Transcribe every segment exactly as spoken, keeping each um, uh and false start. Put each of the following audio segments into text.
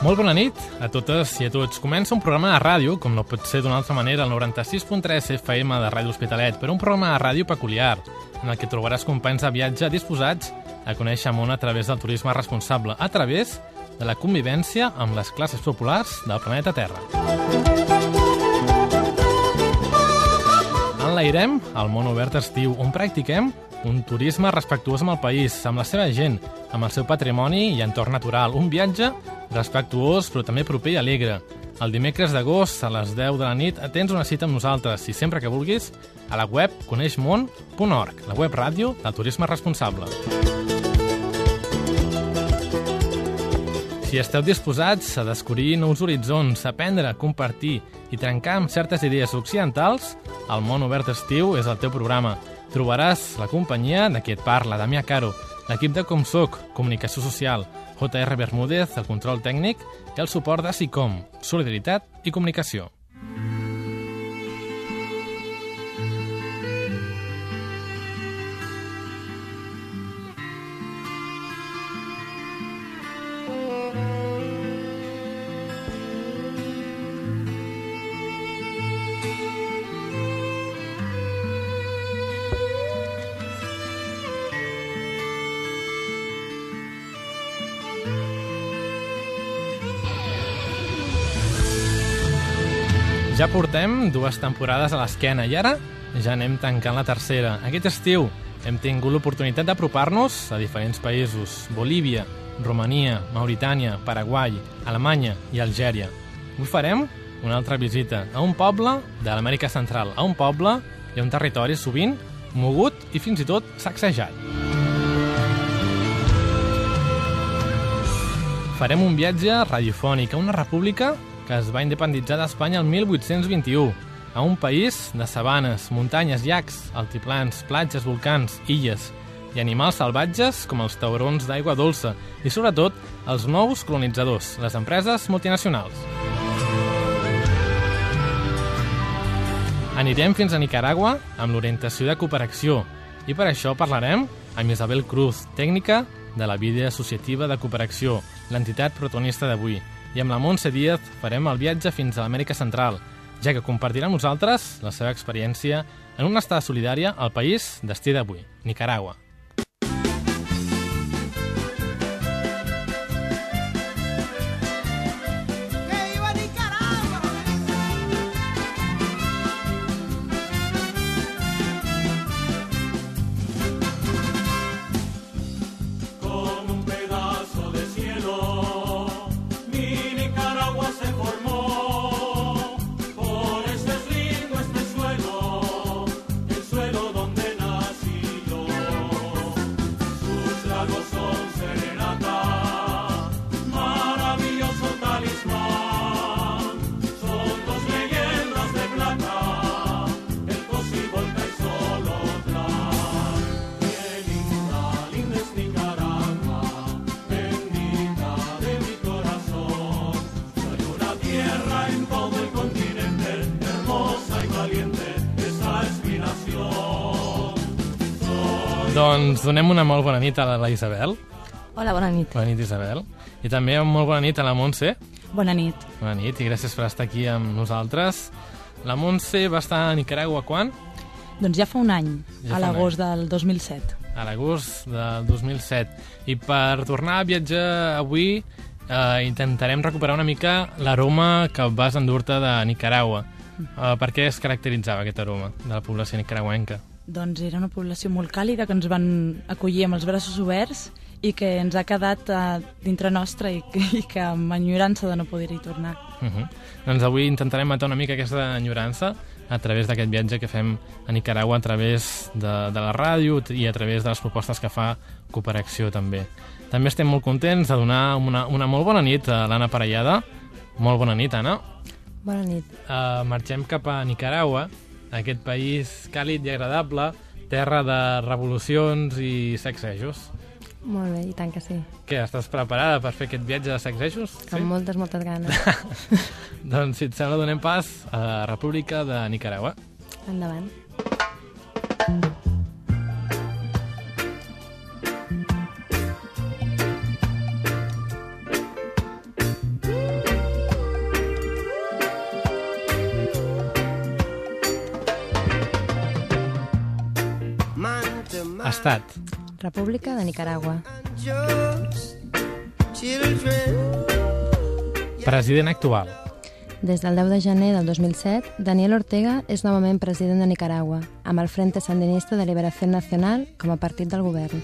Molt bona nit a totes i a tots. Comença un programa de ràdio, com no pot ser d'una altra manera, el noranta-sis punt tres F M de Ràdio Hospitalet, però un programa de ràdio peculiar, en el que trobaràs companys de viatge disposats a conèixer el món a través del turisme responsable, a través de la convivència amb les classes populars del planeta Terra. Enlairem el món obert estiu, on practiquem un turisme respectuós amb el país, amb la seva gent, amb el seu patrimoni i entorn natural. Un viatge respectuós, però també proper i alegre. El dimecres d'agost, a les deu de la nit, tens una cita amb nosaltres, i sempre que vulguis, a la web coneix món punt org, la web ràdio del turisme responsable. Si esteu disposats a descobrir nous horitzons, aprendre, compartir i trencar amb certes idees occidentals, el món obert estiu és el teu programa. Trobaràs la companyia de qui et parla, Damià Caro, l'equip de Com Soc, Comunicació Social, J R Bermúdez, el control tècnic, i el suport de SICOM, Solidaritat i Comunicació. Ja portem dues temporades a l'esquena i ara ja anem tancant la tercera. Aquest estiu hem tingut l'oportunitat d'apropar-nos a diferents països: Bolívia, Romania, Mauritània, Paraguai, Alemanya i Algèria. Avui farem una altra visita a un poble de l'Amèrica Central, a un poble i a un territori sovint mogut i fins i tot sacsejat. Farem un viatge radiofònic a una república que es va independitzar d'Espanya el mil vuit-cents vint-i-u, a un país de sabanes, muntanyes, llacs, altiplans, platges, volcans, illes i animals salvatges com els taurons d'aigua dolça i, sobretot, els nous colonitzadors, les empreses multinacionals. Anirem fins a Nicaragua amb l'orientació de cooperació i per això parlarem amb Isabel Cruz, tècnica de la Vida Associativa de Cooperació, l'entitat protagonista d'avui. I amb la Montse Díaz farem el viatge fins a l'Amèrica Central, ja que compartirà amb nosaltres la seva experiència en una estada solidària al país destí d'avui, Nicaragua. Doncs donem una molt bona nit a la Isabel. Hola, bona nit. Bona nit, Isabel. I també una molt bona nit a la Montse. Bona nit. Bona nit i gràcies per estar aquí amb nosaltres. La Montse va estar a Nicaragua quan? Doncs ja fa un any, ja a l'agost del dos mil set. A l'agost del dos mil set. I per tornar a viatjar avui eh, intentarem recuperar una mica l'aroma que vas endur-te de Nicaragua. Eh, per què es caracteritzava aquest aroma de la població nicaragüenca? Doncs era una població molt càlida que ens van acollir amb els braços oberts i que ens ha quedat uh, dintre nostra i que, i que amb enyorança de no poder-hi tornar. Uh -huh. Doncs avui intentarem matar una mica aquesta enyorança a través d'aquest viatge que fem a Nicaragua a través de, de la ràdio i a través de les propostes que fa Cooperació també. També estem molt contents de donar una, una molt bona nit a l'Anna Parellada. Molt bona nit, Anna. Bona nit. Uh, marxem cap a Nicaragua, aquest país càlid i agradable, terra de revolucions i sacsejos. Molt bé, i tant que sí. Què, estàs preparada per fer aquest viatge de sacsejos? Amb sí? moltes, moltes ganes. Doncs, si et sembla, donem pas a la República de Nicaragua. Endavant. Estat. República de Nicaragua. President actual. Des del deu de gener del dos mil set, Daniel Ortega és novament president de Nicaragua, amb el Frente Sandinista de Liberación Nacional com a partit del govern.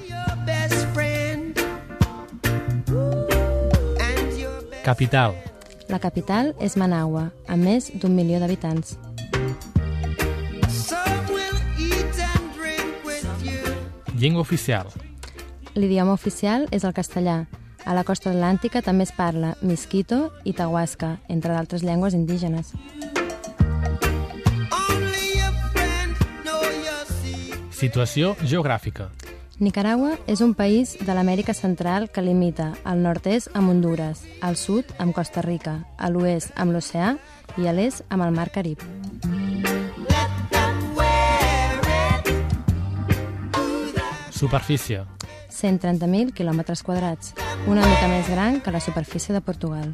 Capital. La capital és Managua, amb més d'un milió d'habitants. Llengua oficial. L'idioma oficial és el castellà. A la costa atlàntica també es parla miskito i tahuasca, entre d'altres llengües indígenes. Situació geogràfica. Nicaragua és un país de l'Amèrica Central que limita al nord-est amb Honduras, al sud amb Costa Rica, a l'oest amb l'oceà i a l'est amb el mar Carib. Superfície. cent trenta mil quilòmetres quadrats, una mica més gran que la superfície de Portugal.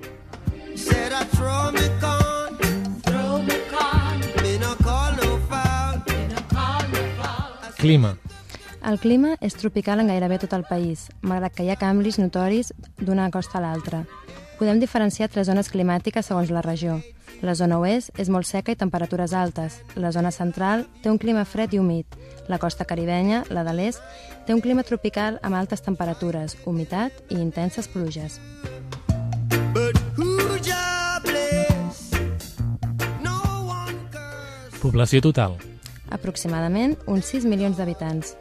Clima. El clima és tropical en gairebé tot el país, malgrat que hi ha canvis notoris d'una costa a l'altra. Podem diferenciar tres zones climàtiques segons la regió. La zona oest és molt seca i temperatures altes. La zona central té un clima fred i humit. La costa caribenya, la de l'est, té un clima tropical amb altes temperatures, humitat i intenses pluges. Població total. Aproximadament uns sis milions d'habitants.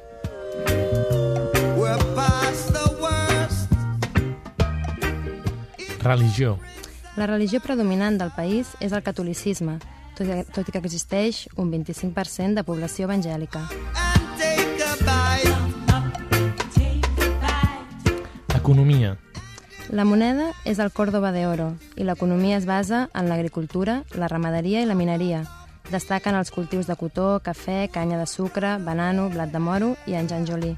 Religió. La religió predominant del país és el catolicisme, tot i, tot i que existeix un vint-i-cinc per cent de població evangèlica. Economia. La moneda és el Córdoba de Oro i l'economia es basa en l'agricultura, la ramaderia i la mineria. Destaquen els cultius de cotó, cafè, canya de sucre, banano, blat de moro i engenjolí.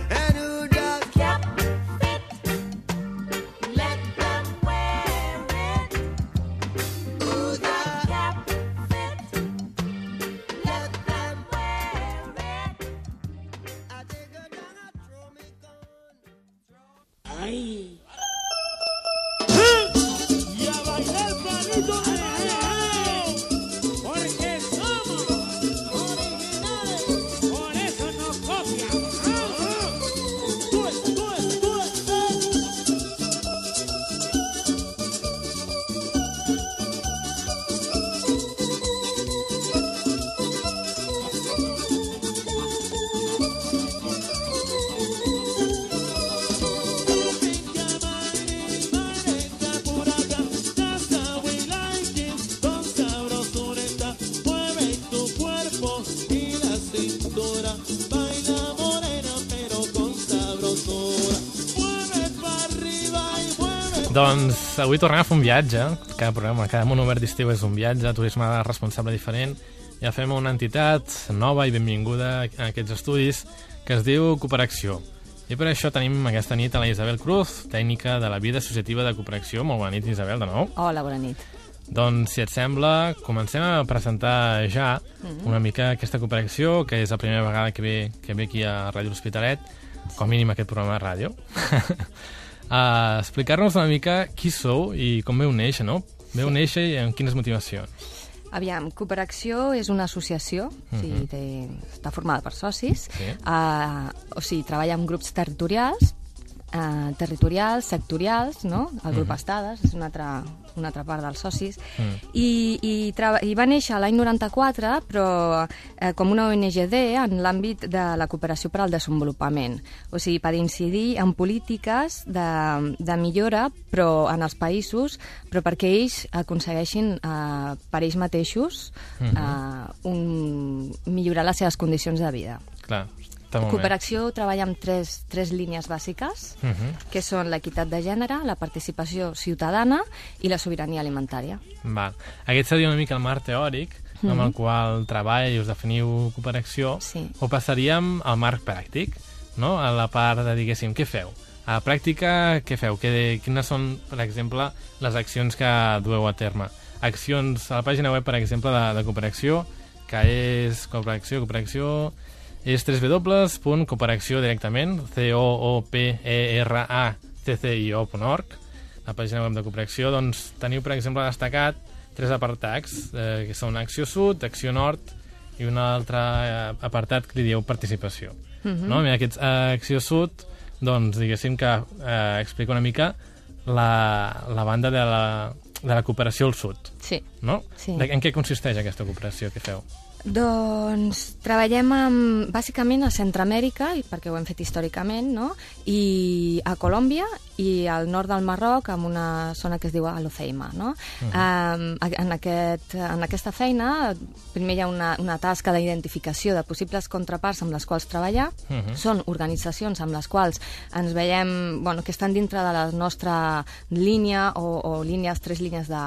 Doncs avui tornem a fer un viatge. Cada programa, cada món obert d'estiu és un viatge, turisme responsable diferent. Ja fem una entitat nova i benvinguda a aquests estudis que es diu Cooperacció. I per això tenim aquesta nit a la Isabel Cruz, tècnica de la vida associativa de Cooperacció. Molt bona nit, Isabel, de nou. Hola, bona nit. Doncs, si et sembla, comencem a presentar ja una mica aquesta Cooperacció, que és la primera vegada que ve, que ve aquí a Ràdio L'Hospitalet, com a mínim aquest programa de ràdio. Uh, explicar-nos una mica qui sou i com veu néixer, no? Veu néixer i amb quines motivacions? Aviam, Cooperacció és una associació, uh-huh. o sigui, té, està formada per socis, sí. uh, o sigui, treballa en grups territorials, uh, territorials, sectorials, no? El grup uh-huh. Estades és una altra, una altra part dels socis, uh-huh. i, i, i va néixer l'any noranta-quatre, però eh, com una O N G D en l'àmbit de la cooperació per al desenvolupament, o sigui, per incidir en polítiques de, de millora però en els països, però perquè ells aconsegueixin eh, per ells mateixos uh-huh. eh, un, millorar les seves condicions de vida. Clar. Cooperació treballa amb tres, tres línies bàsiques, uh-huh. que són l'equitat de gènere, la participació ciutadana i la sobirania alimentària. Val. Aquest seria una mica el marc teòric uh-huh. amb el qual treballa i us definiu Cooperacció. Sí. Ho passaríem al marc pràctic, no? A la part de, diguéssim, què feu? A la pràctica, què feu? Que, quines són, per exemple, les accions que dueu a terme? Accions a la pàgina web, per exemple, de, de Cooperacció, que és Cooperacció, Cooperacció... és w w w punt cooperació directament, c o o p e r a c c i o punt org, la pàgina web de Cooperació. Doncs teniu, per exemple, destacat tres apartats, eh, que són Acció Sud, Acció Nord i un altre eh, apartat que li dieu Participació. Uh-huh. No? Mira, aquest eh, Acció Sud, doncs, diguéssim que eh, explica una mica la, la banda de la, de la cooperació al sud. Sí. No? Sí. De, en què consisteix aquesta cooperació que feu? Doncs treballem amb, bàsicament a Centroamèrica, perquè ho hem fet històricament, no? I a Colòmbia i al nord del Marroc, en una zona que es diu Al-Hoceima, no? Uh -huh. um, en, aquest, en aquesta feina, primer hi ha una, una tasca d'identificació de possibles contraparts amb les quals treballar. Uh -huh. Són organitzacions amb les quals ens veiem, bueno, que estan dintre de la nostra línia o, o línies, tres línies de,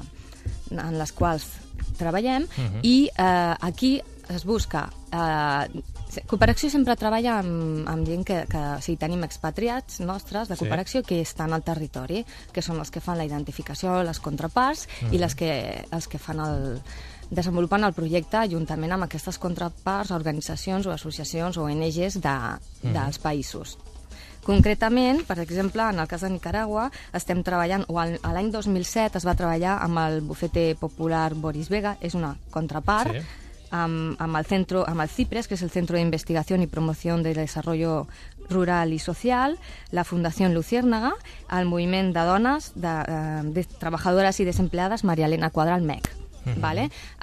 en les quals treballem, uh-huh. i eh, aquí es busca... Eh, Cooperació sempre treballa amb, amb gent que, que o sigui, tenim expatriats nostres de Cooperació, sí, que estan al territori, que són els que fan la identificació, les contraparts, uh-huh. i les que, els que fan el, desenvolupen el projecte juntament amb aquestes contraparts, organitzacions o associacions o O N Ges de, uh-huh. dels països. Concretament, per exemple, en el cas de Nicaragua, estem treballant, o l'any dos mil set es va treballar amb el bufete popular Boris Vega, és una contrapart, sí. amb, amb, el centro, amb el CIPRES, que és el Centro de Investigación y Promoción del Desarrollo Rural y Social, la Fundació Luciérnaga, el moviment de dones, de, de treballadores i desempleades, Maria Elena Quadral, M E C. Uh-huh. Vale?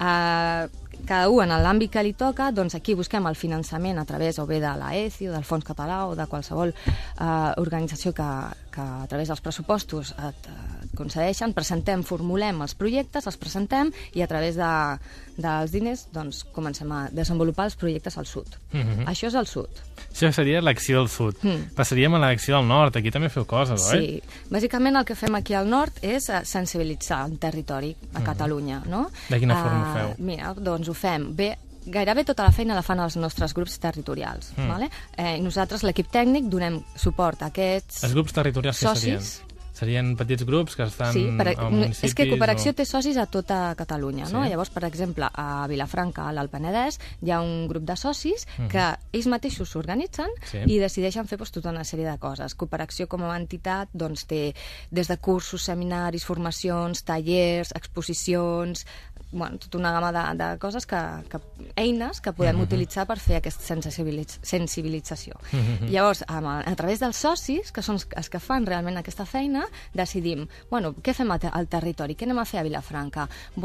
Uh, cada un en l'àmbit que li toca, doncs aquí busquem el finançament a través o bé de l'A E C I o del Fons Català o de qualsevol uh, organització que, que a través dels pressupostos et, et concedeixen, presentem, formulem els projectes, els presentem i a través de, dels diners doncs, comencem a desenvolupar els projectes al sud. Uh-huh. Això és el sud. Això seria l'acció del sud. Mm. Passaríem a l'acció del nord. Aquí també feu coses, oi? Sí. Bàsicament el que fem aquí al nord és sensibilitzar el territori a Catalunya, no? De quina forma uh, ho feu? Mira, doncs ho fem bé. Gairebé tota la feina la fan els nostres grups territorials. Mm. Vale? Eh, nosaltres, l'equip tècnic, donem suport a aquests els grups territorials socis. Que serien? Serien petits grups que estan sí, per, a municipis? És que Cooperació o... té socis a tota Catalunya, no? Sí. Llavors, per exemple, a Vilafranca, a l'Alt Penedès, hi ha un grup de socis uh-huh. que ells mateixos s'organitzen sí. i decideixen fer doncs, tota una sèrie de coses. Cooperació com a entitat doncs, té des de cursos, seminaris, formacions, tallers, exposicions, bueno, tota una gamma de, de coses, que, que, eines que podem uh-huh. utilitzar per fer aquesta sensibilitz sensibilització. Uh-huh. Llavors, a, a través dels socis, que són els que fan realment aquesta feina, decidim, bueno, què fem al territori? Què anem a fer a Vilafranca?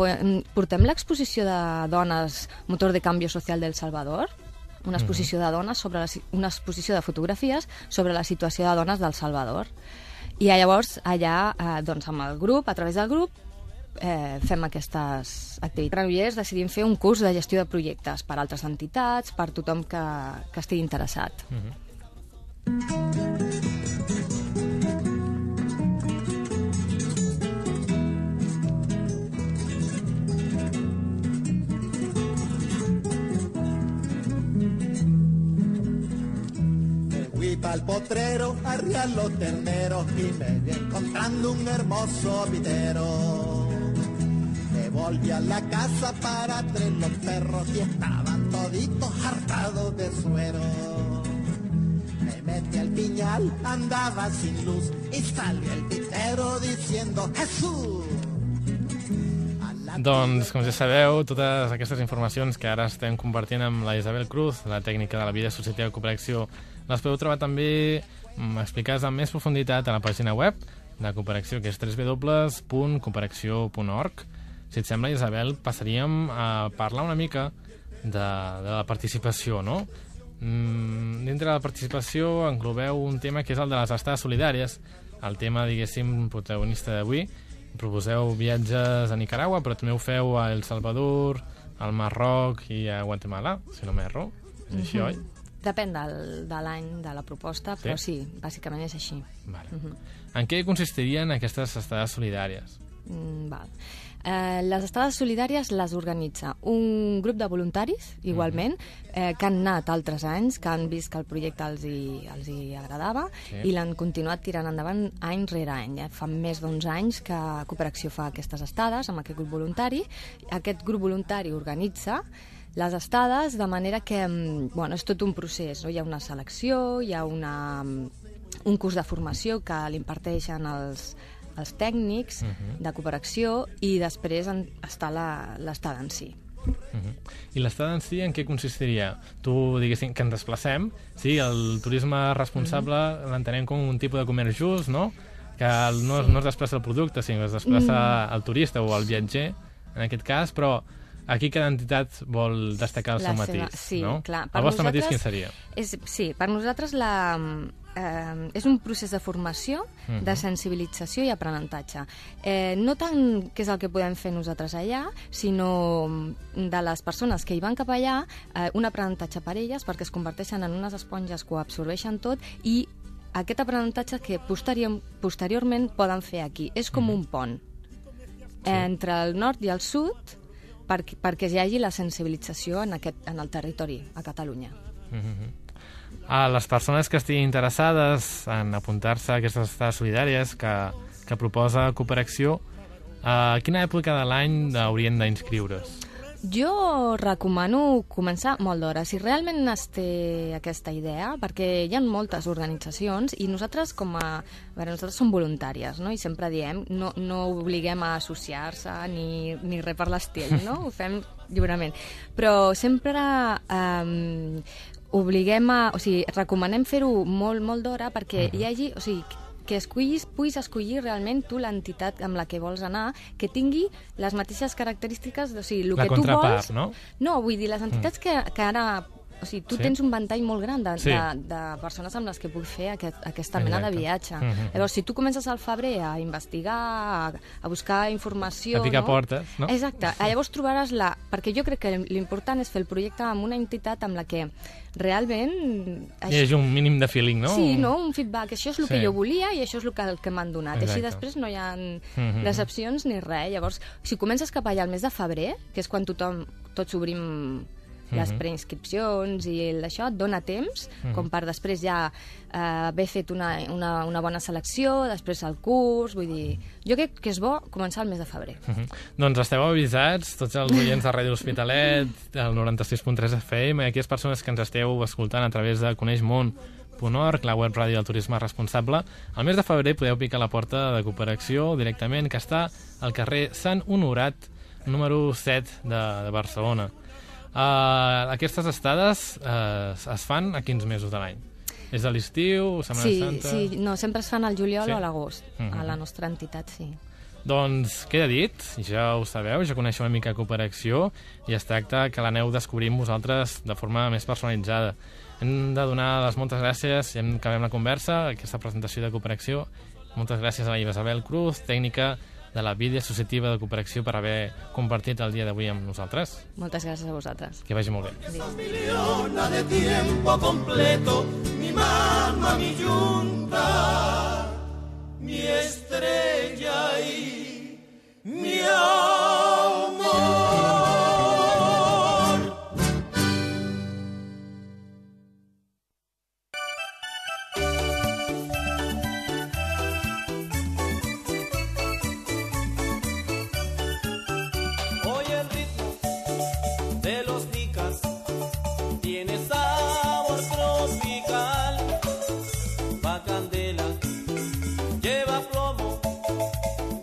Portem l'exposició de dones motor de canvi social del Salvador? Una exposició de dones sobre la, una exposició de fotografies sobre la situació de dones del Salvador. I llavors, allà, eh, doncs, amb el grup, a través del grup, eh, fem aquestes activitats. Granollers decidim fer un curs de gestió de projectes per altres entitats, per tothom que, que estigui interessat. Mm-hmm. Al potrero, arriar los terneros y me vi encontrando un hermoso vitero. Me volví a la casa para traer los perros y estaban toditos hartados de suero. Me metí al piñal, andaba sin luz y salió el vitero diciendo ¡Jesús! Doncs, com ja sabeu, totes aquestes informacions que ara estem compartint amb la Isabel Cruz, la tècnica de la vida associativa de Cooperació, les podeu trobar també explicades amb més profunditat a la pàgina web de Cooperació, que és w w w punt cooperació punt org. Si et sembla, Isabel, passaríem a parlar una mica de, de la participació, no? Mm, dintre de la participació englobeu un tema que és el de les estades solidàries, el tema, diguéssim, protagonista d'avui. Proposeu viatges a Nicaragua, però també ho feu a El Salvador, al Marroc i a Guatemala, si no m'erro. És així, mm-hmm. oi? Depèn del, de l'any de la proposta, però sí, sí bàsicament és així. Vale. Mm-hmm. En què consistirien aquestes estades solidàries? Mm, val. Eh, les estades solidàries les organitza un grup de voluntaris, igualment, eh, que han anat altres anys, que han vist que el projecte els hi, els hi agradava Sí. i l'han continuat tirant endavant any rere any. Eh? Fa més d'onze anys que Cooperació fa aquestes estades amb aquest grup voluntari. Aquest grup voluntari organitza les estades de manera que, mm, bueno, és tot un procés, no? Hi ha una selecció, hi ha una, un curs de formació que l'imparteixen els, els tècnics Mhm. de cooperació i després en, està la- l'estada en si. Mhm. I l'estada en si en què consistiria? Tu diguéssim que ens desplacem, sí, el turisme responsable l'entenem com un tipus de comerç just, no? Que el- no, no es desplaça el producte, sinó que es desplaça el turista o el viatger, en aquest cas, però aquí cada entitat vol destacar el La seu seva- matís, sí, no? clar. El Per vostre matís quin nosaltres- seria? És, sí, per nosaltres la, eh, és un procés de formació, Mhm. de sensibilització i aprenentatge. Eh, no tant què és el que podem fer nosaltres allà, sinó de les persones que hi van cap allà, eh, un aprenentatge per elles, perquè es converteixen en unes esponges que ho absorbeixen tot i aquest aprenentatge que posterior, posteriorment poden fer aquí. És com un pont entre el nord i el sud perquè, perquè hi hagi la sensibilització en, aquest, en el territori, a Catalunya. Mhm. A les persones que estiguin interessades en apuntar-se a aquestes estades solidàries que, que proposa Cooperació, a quina època de l'any haurien d'inscriure's? Jo recomano començar molt d'hora. Si realment es té aquesta idea, perquè hi ha moltes organitzacions i nosaltres com a... a veure, nosaltres som voluntàries, no? I sempre diem, no, no obliguem a associar-se ni, ni res per l'estil, no? Ho fem lliurement. Però sempre eh, obliguem a... O sigui, recomanem fer-ho molt, molt d'hora perquè hi hagi... O sigui, que escollis, puguis escollir realment tu l'entitat amb la que vols anar, que tingui les mateixes característiques, o sigui, el La que tu contrapart, vols... no? No, vull dir, les entitats mm. que, que ara... O sigui, tu Sí. sí. tens un ventall molt gran de, Sí. de, de persones amb les que puc fer aquest, aquesta mena Exacte. de viatge. Mhm. Llavors, si tu comences al febrer a investigar, a, a buscar informació... A picar no? portes, no? Exacte. Llavors trobaràs la... Perquè jo crec que l'important és fer el projecte amb una entitat amb la que realment... Hi hagi un mínim de feeling, no? Sí, no? Un feedback. Això és el Sí. que jo volia i això és el que, el que m'han donat. Exacte. Així després no hi ha Mhm. decepcions ni res. Llavors, si comences cap allà al mes de febrer, que és quan tothom, tots obrim les Mhm. preinscripcions i el- això, et dona temps, com per després ja eh, haver fet una, una, una bona selecció, després el curs, vull dir... Jo crec que és bo començar el mes de febrer. Mhm. Doncs esteu avisats, tots els oients de Ràdio L'Hospitalet, el noranta sis punt tres F M, i aquelles persones que ens esteu escoltant a través de coneix món punt org, la web ràdio del turisme responsable. Al mes de febrer podeu picar a la porta de Cooperació directament, que està al carrer Sant Honorat, número set de, de Barcelona. Uh, aquestes estades uh, es fan a quins mesos de l'any? És de l'estiu, Setmana Sí, Santa... sí, no, sempre es fan al juliol Sí? o a l'agost, Mhm. a la nostra entitat, sí. Doncs queda dit, ja ho sabeu, ja coneixeu una mica Cooperació i es tracta que l'aneu descobrint vosaltres de forma més personalitzada. Hem de donar les moltes gràcies i hem acabem la conversa, aquesta presentació de Cooperació. Moltes gràcies a la Isabel Cruz, tècnica de la Vida Associativa de Cooperació, per haver compartit el dia d'avui amb nosaltres. Moltes gràcies a vosaltres. Que vagi molt bé. Miliona de tiempo completo, mi mamá, mi yunta, mi estrella y mi amor. Oye el ritmo de los ticas tiene sabor tropical, va candela, lleva plomo,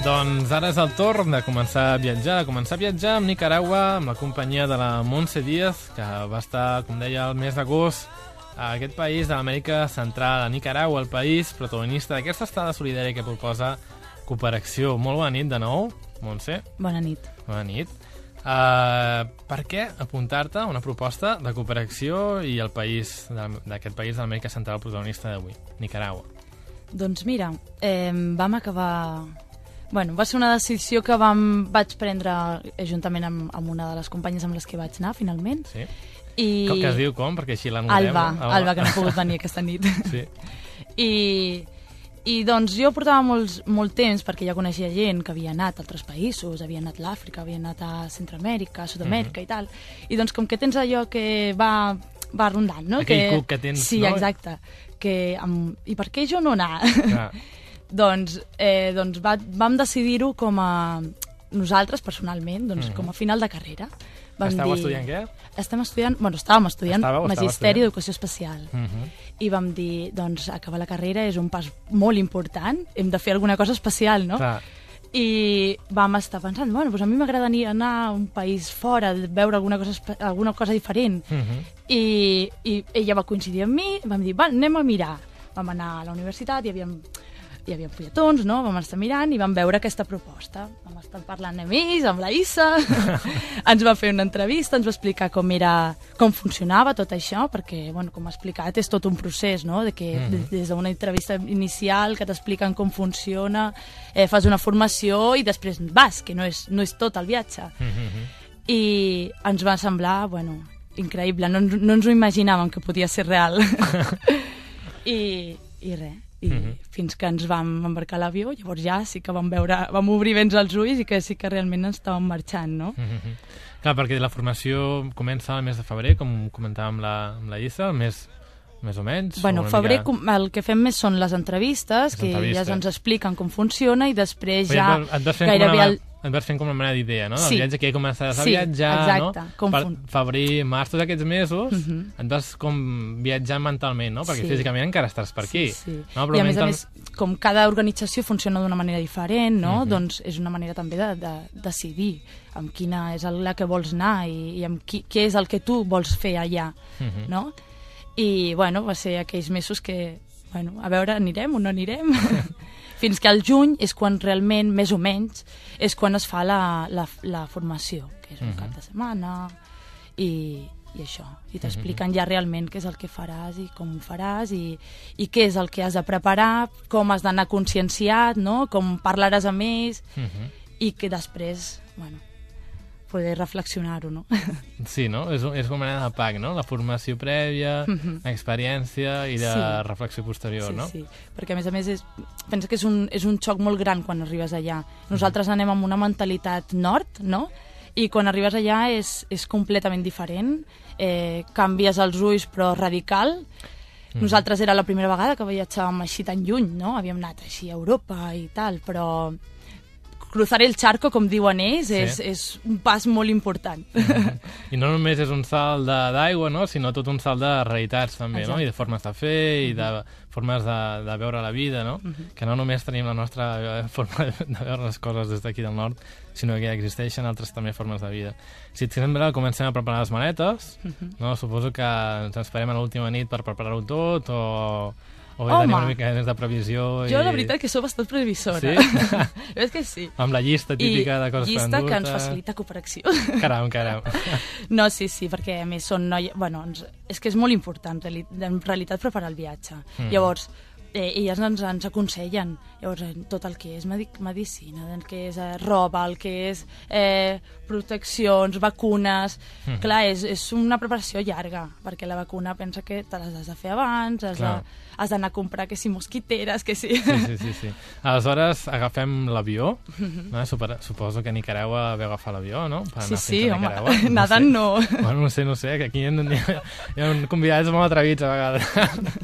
Doncs ara és el torn de començar a viatjar, de començar a viatjar amb Nicaragua, amb la companyia de la Montse Díaz, que va estar, com deia, el mes d'agost a aquest país de l'Amèrica Central, a Nicaragua, el país protagonista d'aquesta estada solidària que proposa Cooperacció. Molt bona nit de nou, Montse. Bona nit. Bona nit. Uh, per què apuntar-te a una proposta de Cooperacció i el país d'aquest país de l'Amèrica Central protagonista d'avui, Nicaragua? Doncs mira, eh, vam acabar... Bueno, va ser una decisió que vam, vaig prendre juntament amb, amb una de les companyes amb les que vaig anar, finalment. Sí. I... Com que es diu com? Perquè així l'anotem. Alba, no? Alba, que no ha pogut venir aquesta nit. Sí. I, I doncs jo portava molts, molt temps, perquè ja coneixia gent que havia anat a altres països, havia anat a l'Àfrica, havia anat a Centroamèrica, a Sud-amèrica uh-huh. i tal. I doncs com que tens allò que va, va rondant, no? Aquell que... cuc que tens, sí, no? Sí, exacte. Que, amb... I per què jo no anar? Ah. Doncs, eh, doncs va, vam decidir-ho com a nosaltres, personalment, doncs, mm. com a final de carrera. Vam Estàveu dir, estudiant què? Estem estudiant, bueno, estàvem estudiant Estàveu, Magisteri d'Educació Especial. Uh -huh. I vam dir, doncs, acabar la carrera és un pas molt important, hem de fer alguna cosa especial, no? Clar. I vam estar pensant, bueno, doncs a mi m'agradaria anar a un país fora, veure alguna cosa, alguna cosa diferent. Uh -huh. I, I ella va coincidir amb mi, vam dir, va, anem a mirar. Vam anar a la universitat i havíem... hi havia fulletons, no? Vam estar mirant i vam veure aquesta proposta. Vam estar parlant amb ells, amb la Issa, ens va fer una entrevista, ens va explicar com era, com funcionava tot això, perquè, bueno, com ha explicat, és tot un procés, no? De que mm-hmm. des d'una entrevista inicial que t'expliquen com funciona, eh, fas una formació i després vas, que no és, no és tot el viatge. Mm-hmm. I ens va semblar, bueno, increïble, no, no ens ho imaginàvem que podia ser real. I, i res. I mm-hmm. fins que ens vam embarcar a l'avió, llavors ja sí que vam veure, vam obrir ben els ulls i que sí que realment ens estàvem marxant, no? Mm-hmm. Clar, perquè la formació comença al mes de febrer, com comentàvem amb la, amb la Issa, el mes, més o menys? Bueno, febrer mica... el que fem més són les entrevistes, les que entrevistes. Ja ens expliquen com funciona i després Però ja, ja et vas gairebé... Una... El... Et vas fent com una mena d'idea, no? Del sí. viatge que ja començaràs a sí, viatjar, exacte. no? Com per fun... febrer, març, tots aquests mesos, uh-huh. et vas com viatjant mentalment, no? Perquè sí. físicament encara estàs per aquí. Sí, sí. No? Però I a mental... més a més, com cada organització funciona d'una manera diferent, no? Uh-huh. Doncs és una manera també de, de decidir amb quina és la que vols anar i, i amb qui, què és el que tu vols fer allà, uh-huh. no? I, bueno, va ser aquells mesos que, bueno, a veure, anirem o no anirem? Fins que al juny és quan realment, més o menys, és quan es fa la, la, la formació, que és un uh-huh. cap de setmana i, i això. I t'expliquen uh-huh. ja realment què és el que faràs i com ho faràs i, i què és el que has de preparar, com has d'anar conscienciat, no? Com parlaràs amb ells uh-huh. i que després, bueno, poder reflexionar-ho, no? Sí, no? És, és una manera de pack, no? La formació prèvia, uh-huh. l'experiència i la sí. reflexió posterior, sí, no? Sí, perquè a més a més és, pensa que és un, és un xoc molt gran quan arribes allà. Nosaltres uh-huh. anem amb una mentalitat nord, no? I quan arribes allà és, és completament diferent, eh, canvies els ulls però radical. Uh-huh. Nosaltres era la primera vegada que viatjàvem així tan lluny, no? Havíem anat així a Europa i tal, però... cruzar el charco, com diuen ells, sí. és, és un pas molt important. Mm-hmm. I no només és un salt d'aigua, no? Sinó tot un salt de realitats, també, Exacte. No? I de formes de fer, mm-hmm. i de formes de, de veure la vida, no? Mm-hmm. Que no només tenim la nostra forma de veure les coses des d'aquí del nord, sinó que existeixen altres també formes de vida. Si et sembla, comencem a preparar les maletes, mm-hmm. no? Suposo que ens esperem a l'última nit per preparar-ho tot, o... O bé tenim una mica més de previsió... Jo i... la veritat que sóc bastant previsora. Sí? És que sí. Amb la llista típica I de coses llista per endur-te. que ens facilita Cooperació. Caram, caram. No, sí, sí, perquè a més són noies... Bueno, ens... és que és molt important en realitat preparar el viatge. Mm. Llavors, eh, elles ens, ens aconsellen llavors, tot el que és medic medicina, el que és eh, roba, el que és eh, proteccions, vacunes... Mm. Clar, és, és una preparació llarga, perquè la vacuna pensa que te les has de fer abans, has Clar. de... has d'anar a comprar que si mosquiteres, que si... Sí, sí, sí, sí. Aleshores, agafem l'avió. No? Suposo que a Nicaragua vau agafar l'avió, no? Per sí, sí, home, no nadant sé. no. Bueno, no sé, no sé, que aquí hi ha, hi ha convidats molt atrevits a vegades.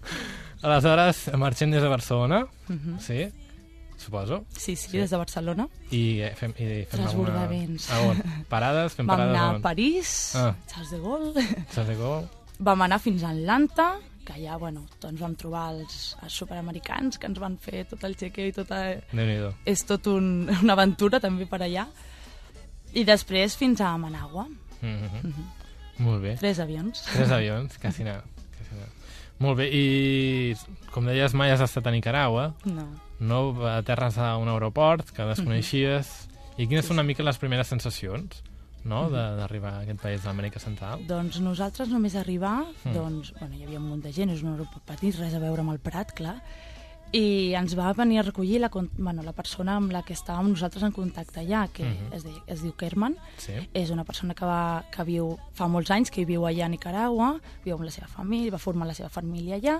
Aleshores, marxem des de Barcelona, uh-huh. sí? Suposo. Sí, sí, sí, des de Barcelona. I fem, i fem Transbordaments. alguna... A on? Parades? Fem Vam parades anar on? a París, ah. Charles de Gaulle. Charles de Gaulle. Vam anar fins a Atlanta que allà, bueno, doncs vam trobar els, els superamericans que ens van fer tot el chequeo i tota... Déu-n'hi-do. És tot un, una aventura també per allà. I després fins a Managua. Mm-hmm. Mm-hmm. Molt bé. Tres avions. Tres avions, quasi nada. Quasi nada. Molt bé, i com deies, mai has estat a Nicaragua. No. No aterres a un aeroport que desconeixies. Mm-hmm. I quines Sí, són una sí. mica les primeres sensacions, no?, Mm-hmm. d'arribar a aquest país de l'Amèrica Central? Doncs nosaltres només arribar, Mm. doncs, bueno, hi havia un munt de gent, és un aeroport petit, res a veure amb el Prat, clar, i ens va venir a recollir la, con- bueno, la persona amb la que estàvem nosaltres en contacte allà, que Mhm. es, de, es diu Kerman. Sí. És una persona que, va, que viu fa molts anys, que hi viu allà a Nicaragua, viu amb la seva família, va formar la seva família allà,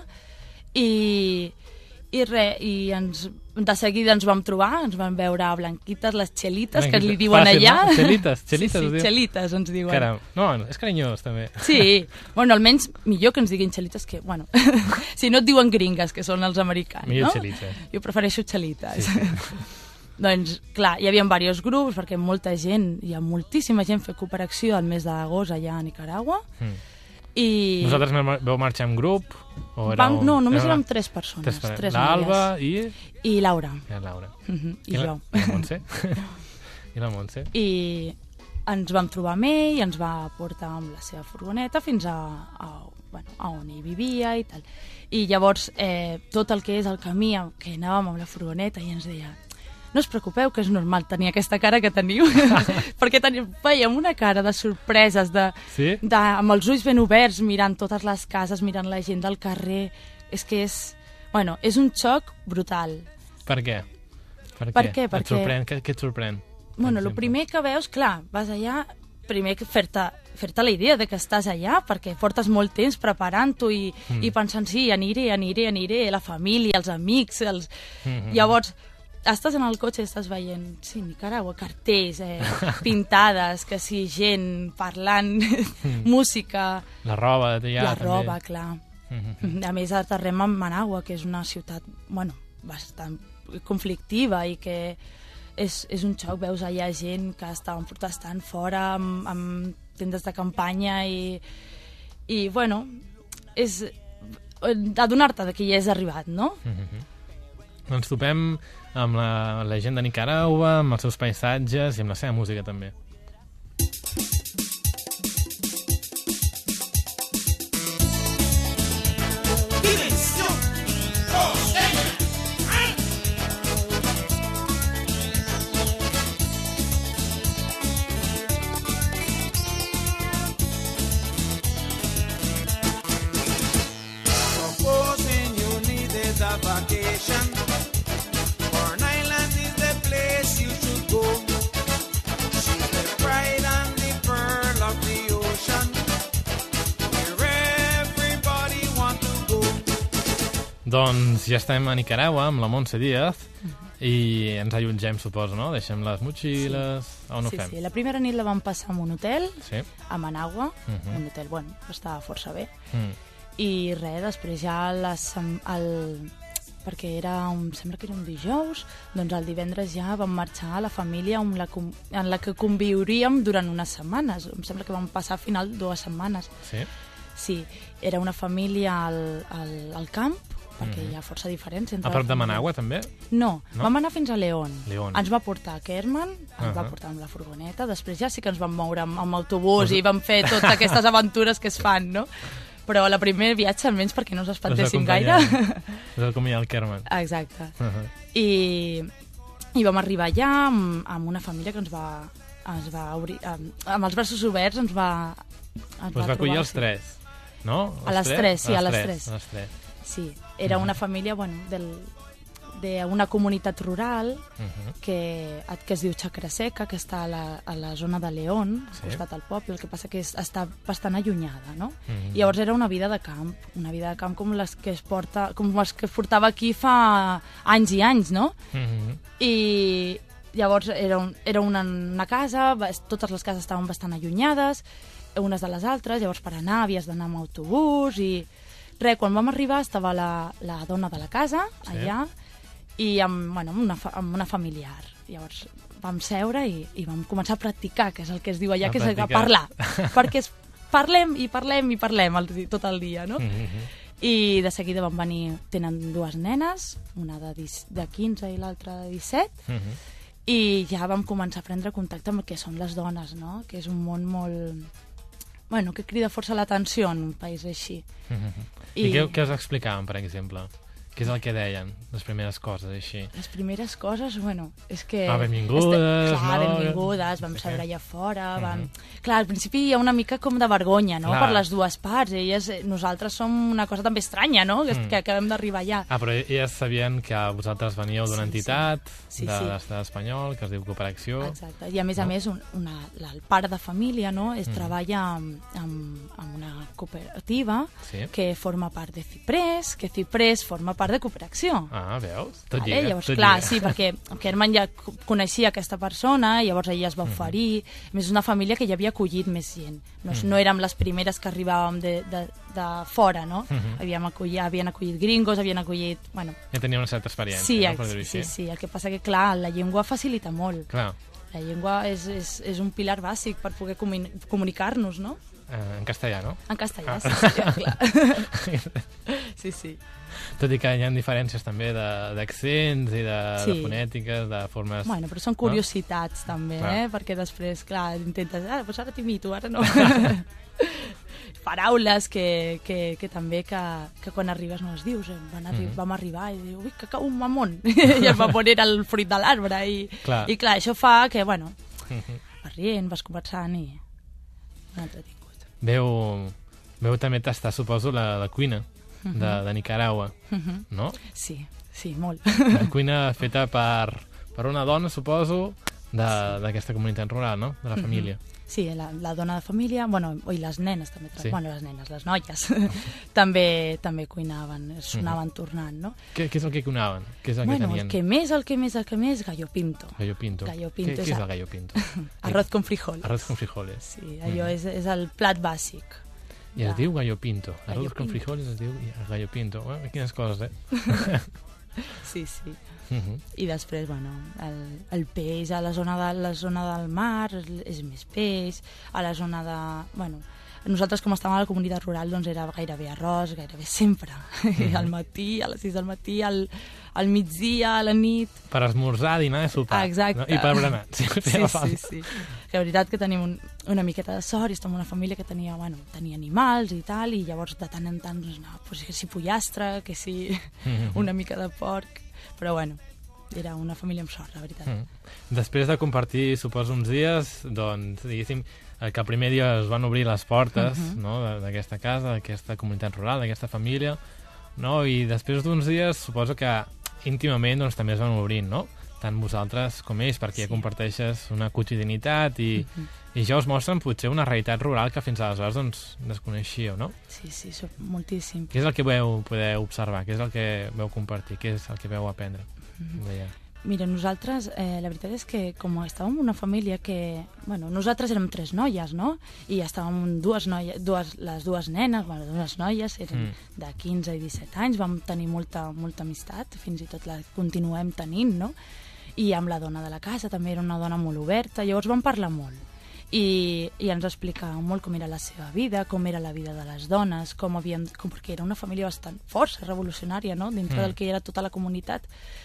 i, i res, i ens, de seguida ens vam trobar, ens vam veure blanquites, les xelites, que li diuen Fàcil, allà. no? Xelites, xelites, sí, es sí, diu. xelites ens diuen. Caram. No, és carinyós, també. Sí, bueno, almenys millor que ens diguin xelites que, bueno, si no et diuen gringues, que són els americans, Millor no? xelites. Jo prefereixo xelites. Sí, sí. Doncs, clar, hi havia diversos grups, perquè molta gent, hi ha moltíssima gent fer cooperació al mes d'agost allà a Nicaragua, Mm. i... Vosaltres mar- vau marxar en grup? O Vam, éreu- no, només éreu- érem tres persones, Tres tres, persones. L'Alba noies. i... I Laura. I la Laura. Uh -huh, I, la, jo. I la Montse. I la Montse. I ens vam trobar amb ell i ens va portar amb la seva furgoneta fins a, a, bueno, a on ell vivia i tal. I llavors eh, tot el que és el camí que anàvem amb la furgoneta i ens deia: no us preocupeu, que és normal tenir aquesta cara que teniu, perquè tenim, veiem una cara de sorpreses, de, Sí? de, amb els ulls ben oberts, mirant totes les cases, mirant la gent del carrer. És que és, bueno, és un xoc brutal. Per què? Per, Per què? què? Et Perquè- sorprèn? Què, què et sorprèn? Bueno, Per el exemple? primer que veus, clar, vas allà, primer que fer-te fer-te la idea de que estàs allà, perquè portes molt temps preparant-ho i, mm. i pensant, sí, aniré, aniré, aniré, la família, els amics, els... Mhm. Llavors, estàs en el cotxe i estàs veient, sí, Nicaragua, cartells, eh, pintades, que sí, gent parlant, música, La roba de ja, la també. roba, clar. Mhm. A més, aterrem a Managua, que és una ciutat, bueno, bastant conflictiva i que és, és un xoc. Veus allà gent que estaven protestant fora amb, amb tendes de campanya i, i bueno, és adonar-te de que ja és arribat, no? Mhm. Ens topem amb la, la gent de Nicaragua, amb els seus paisatges i amb la seva música també. Supposing you needed a vacation, Corn Island is the place you should go. She's the pride and the pearl of the ocean, where everybody want to go. Doncs ja estem a Nicaragua amb la Montse Díaz i ens allotgem, suposo, no? Deixem les motxilles... Sí. On ho sí, fem? sí, la primera nit la vam passar en un hotel, Sí. a Managua, Mhm. un hotel, bueno, estava força bé. Mm. I res, després ja les, el, perquè era un, sembla que era un dijous, doncs el divendres ja vam marxar a la família amb la, com- en la que conviuríem durant unes setmanes. Em sembla que vam passar al final dues setmanes. Sí? Sí, era una família al, al, al camp, perquè Mhm. hi ha força diferència. A entre prop la de família. Managua, també? No, No? vam anar fins a León. León. Ens va portar a Kerman, ens va Ahà. portar amb la furgoneta, després ja sí que ens vam moure amb, amb autobús i vam fer totes aquestes aventures que es fan, no? Però la primer viatge, almenys perquè no us espantessin gaire. És el comí del Kerman. Exacte. Uh-huh. I, I vam arribar allà amb, amb una família que ens va, ens va obrir, amb, amb els braços oberts ens va, ens Us va acollir trobar, els sí. tres, no? A les tres, sí, a les tres. A les tres. Sí, era una família, bueno, del, d'una comunitat rural Uh-huh. que, que es diu Chacra Seca, que està a la, a la zona de León, Sí. al costat del poble, el que passa que és, està bastant allunyada, no? Mhm. I llavors era una vida de camp, una vida de camp com les que es porta, com les que es portava aquí fa anys i anys, no? Uh-huh. I llavors era, un, era una, una casa, va- totes les cases estaven bastant allunyades, unes de les altres, llavors per anar havies d'anar amb autobús i... Res, quan vam arribar estava la, la dona de la casa, Sí. allà, i amb, bueno, amb, una, fa- amb una familiar. Llavors vam seure i, i vam començar a practicar, que és el que es diu allà, A que és a practicar. parlar. Perquè es, parlem i parlem i parlem el, di- tot el dia, no? Uh-huh. I de seguida van venir, tenen dues nenes, una de, de quinze i l'altra de disset, uh-huh. i ja vam començar a prendre contacte amb el que són les dones, no? Que és un món molt... Bueno, que crida força l'atenció en un país així. Uh-huh. I, I què, què us explicaven, per exemple? Què és el que deien, les primeres coses, així? Les primeres coses, bueno, és que... Ah, benvingudes, este... Clar, no? benvingudes, vam saber allà fora, vam... Uh-huh. Clar, al principi hi ha una mica com de vergonya, no?, Clar. per les dues parts. Elles, nosaltres som una cosa també estranya, no?, que, mm. que acabem d'arribar allà. Ah, però elles sabien que vosaltres veníeu d'una sí, entitat, sí. Sí, de sí. l'estat espanyol, que es diu Cooperació. Exacte, i a més no? a més, un, una, la, el pare de família, no?, es mm. treballa amb, amb, amb una cooperativa sí. que forma part de Ciprés, que Ciprés forma part de Cooperació. Ah, veus? Tot vale? lliga. Llavors, tot clar, lliga. sí, perquè Kerman ja coneixia aquesta persona, llavors ella es va oferir. Mm. A més, una família que ja havia acollit més gent. No, mm. no érem les primeres que arribàvem de, de, de fora, no? Mm-hmm. Havíem acollit, havien acollit gringos, havien acollit... Bueno, ja tenia una certa experiència, sí, no? Per dir-ho sí, així. sí, el que passa que, clar, la llengua facilita molt. Clar. La llengua és, és, és un pilar bàsic per poder comuni- comunicar-nos, no? Eh, en castellà, no? En castellà, ah. sí, sí, clar. sí, sí. Tot i que hi ha diferències també d'accents i de, sí. de fonètiques, de formes... Bueno, però són curiositats, no? també, clar. eh? Perquè després, clar, intentes... Ah, doncs ara t'imito, ara no. Paraules que, que, que també que, que quan arribes no les dius. Van arri mm -hmm. Vam arribar i diu, ui, que cau un mamón. I el mamón era el fruit de l'arbre. I, clar. I clar, això fa que, bueno, mm -hmm. vas rient, vas conversant i... Un altre tingut. Veu, veu també tastar, suposo, la, la cuina mm -hmm. de, de Nicaragua, mm -hmm. no? Sí, sí, molt. La cuina feta per, per una dona, suposo, d'aquesta sí. comunitat rural, no? De la família. Mm -hmm. Sí, la, la dona de família, bueno, i les nenes també, sí. bueno, les nenes, les noies, també també cuinaven, es anaven mm -hmm. tornant, no? Què, què és el que cuinaven? Què és el bueno, que tenien? el que més, el que més, el que més, gallo pinto. Gallo pinto. Gallo pinto què, és què és el gallo pinto? Arroz con frijoles. Arroz con frijoles. Sí, allò mm -hmm. és, és el plat bàsic. I es ja. diu gallo pinto. Gallo Arroz con pinto. frijoles es diu gallo pinto. Bueno, quines coses, eh? sí, sí. Uh-huh. I després, bueno, el, el peix a la zona, de, la zona del mar és més peix, a la zona de... Bueno, nosaltres com estàvem a la comunitat rural doncs era gairebé arròs, gairebé sempre. Uh-huh. Al matí, a les sis del matí, al, al migdia, a la nit... Per esmorzar, dinar i sopar. Exacte. No? I per berenar. Sí, sí, sí, sí. Que la veritat que tenim un, una miqueta de sort i estem en una família que tenia, bueno, tenia animals i tal, i llavors de tant en tant doncs, no, pues, que si pollastre, que si uh-huh. una mica de porc... Però bueno, era una família amb sort, la veritat. Mm. Després de compartir, suposo, uns dies, doncs, diguéssim, que el primer dia es van obrir les portes uh-huh. no, d'aquesta casa, d'aquesta comunitat rural, d'aquesta família, no? I després d'uns dies, suposo que íntimament doncs, també es van obrint, no? Tant vosaltres com ells, perquè sí. ja comparteixes una quotidianitat i, uh-huh. i ja us mostren potser una realitat rural que fins aleshores doncs, desconeixíeu, no? Sí, sí, moltíssim. Què és el que veu poder observar? Què és el que veu compartir? Què és el que veu aprendre? Uh-huh. Mira, nosaltres, eh, la veritat és que com estàvem en una família que... Bueno, nosaltres érem tres noies, no? I estàvem dues noies, dues, les dues nenes, bueno, dues noies, eren mm. de quinze i disset anys, vam tenir molta, molta amistat, fins i tot la continuem tenint, no? I amb la dona de la casa també era una dona molt oberta, llavors vam parlar molt. I, i ens explicava molt com era la seva vida, com era la vida de les dones, com havien, com, perquè era una família bastant força, revolucionària, no? Dintre mm. del que era tota la comunitat.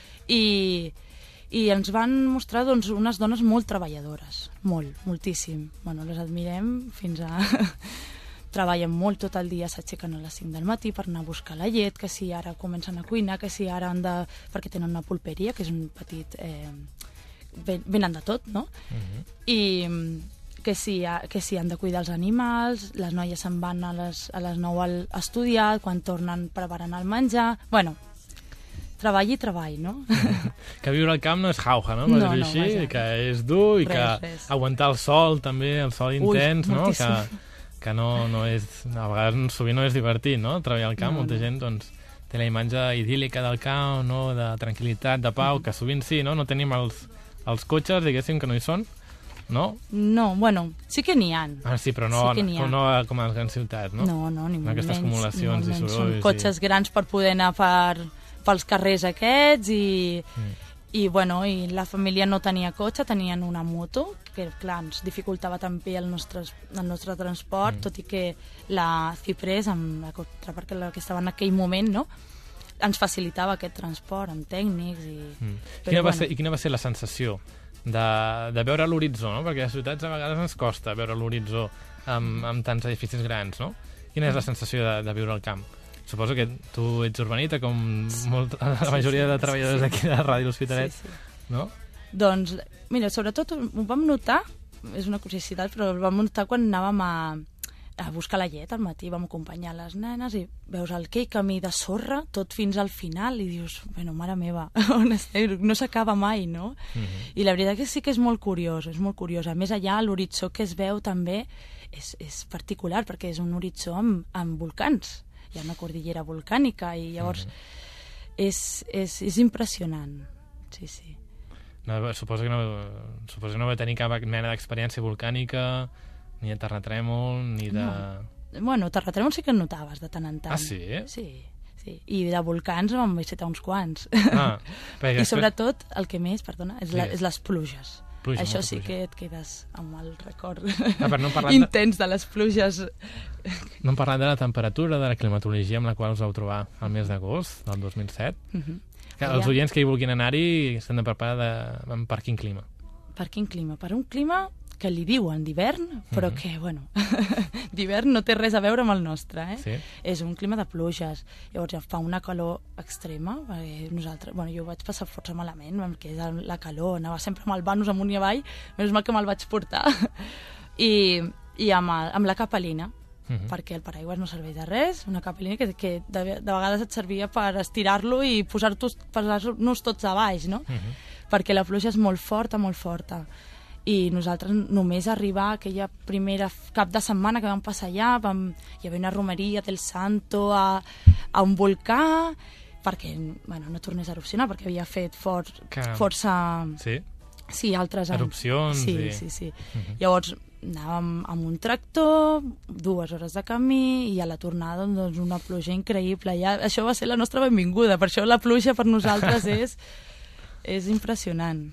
I, i ens van mostrar doncs, unes dones molt treballadores, molt, moltíssim. Bueno, les admirem fins a... Treballen molt tot el dia, s'aixequen a les cinc del matí per anar a buscar la llet, que si ara comencen a cuinar, que si ara han de... perquè tenen una pulperia, que és un petit... Eh, venen de tot, no? Uh-huh. I que si, que si han de cuidar els animals, les noies se'n van a les, a les nou a estudiar, quan tornen preparen el menjar... Bueno, treball i treball, no? Que viure al camp no és jauja, no? No, no, així, vaja. Que és dur i res, que res. aguantar el sol també, el sol intens, Ui, no? moltíssim. Que, que no, no és... A vegades sovint no és divertit, no? Treballar al camp, no, molta no. gent, doncs, té la imatge idíl·lica del camp, no? De tranquil·litat, de pau, mm. que sovint sí, no? No tenim els, els cotxes, diguéssim, que no hi són, no? No, bueno, sí que n'hi ha. Ah, sí, però no, sí no, no com a les grans ciutats, no? No, no, ni molt aquestes menys. acumulacions i sorolls. Són cotxes i... grans per poder anar per, pels carrers aquests i, mm. I, bueno, i la família no tenia cotxe, tenien una moto, que clar, ens dificultava també el nostre, el nostre transport, mm. tot i que la Ciprés, amb la contrapart que, que estava en aquell moment, no?, ens facilitava aquest transport amb tècnics. I, mm. però, quina va bueno. ser, I quina va ser la sensació de, de veure l'horitzó, no? Perquè a ciutats a vegades ens costa veure l'horitzó amb, amb tants edificis grans, no? Quina és la sensació de, de viure al camp? Suposo que tu ets urbanita, com molt, la majoria sí, sí, de treballadors sí, sí. d'aquí de Ràdio L'Hospitalet, sí, sí. no? Doncs, mira, sobretot ho vam notar, és una curiositat, però ho vam notar quan anàvem a, a buscar la llet al matí, vam acompanyar les nenes i veus aquell camí de sorra, tot fins al final, i dius, bueno, mare meva, on estem? No s'acaba mai, no? Mm-hmm. I la veritat que sí que és molt curiós, és molt curiós. A més, allà l'horitzó que es veu també és, és particular, perquè és un horitzó amb, amb volcans. Hi ha una cordillera volcànica i llavors mm-hmm. és, és, és impressionant. Sí, sí. No, suposo, que no, suposo que no va tenir cap mena d'experiència volcànica, ni de terratrèmol, ni de... No. Bueno, terratrèmol sí que en notaves de tant en tant. Ah, sí? Sí, sí. I de volcans vam visitar uns quants. Ah, I després... sobretot, el que més, perdona, és, la, és les pluges. Pluja, Això sí pluja. que et quedes amb el record ah, no intens de... de les pluges. No hem parlat de la temperatura, de la climatologia amb la qual us vau trobar el mes d'agost del dos mil set. Uh-huh. Que els oients que hi vulguin anar-hi s'han de preparar de... per quin clima? Per quin clima? Per un clima que li diuen d'hivern, però uh-huh. que, bueno, d'hivern no té res a veure amb el nostre, eh? Sí. És un clima de pluges. Llavors ja fa una calor extrema, perquè nosaltres, bueno, jo ho vaig passar força malament, perquè és la calor, anava sempre amb el banus amunt i avall, menys mal que me'l vaig portar, i, i amb, el, amb la capelina, uh-huh. perquè el paraigües no serveix de res, una capelina que, que de, de vegades et servia per estirar-lo i posar-nos posar tots a baix, no? Uh-huh. Perquè la pluja és molt forta, molt forta. I nosaltres només arribar aquella primera cap de setmana que vam passar allà, vam, hi havia una romeria del Santo a, a un volcà, perquè bueno, no tornés a erupcionar, perquè havia fet for, força... Sí? Sí, altres anys. Erupcions. Sí, i... sí, sí. Uh-huh. Llavors anàvem amb un tractor, dues hores de camí, i a la tornada doncs, una pluja increïble. Ja, això va ser la nostra benvinguda, per això la pluja per nosaltres és, és impressionant.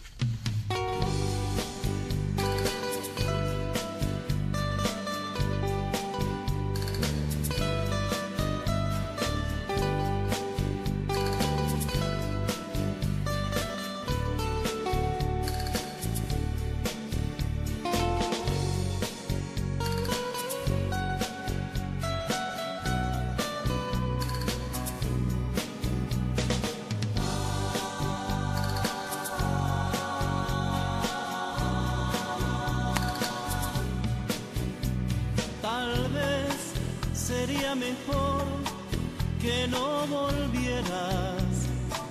Sería mejor que no volvieras.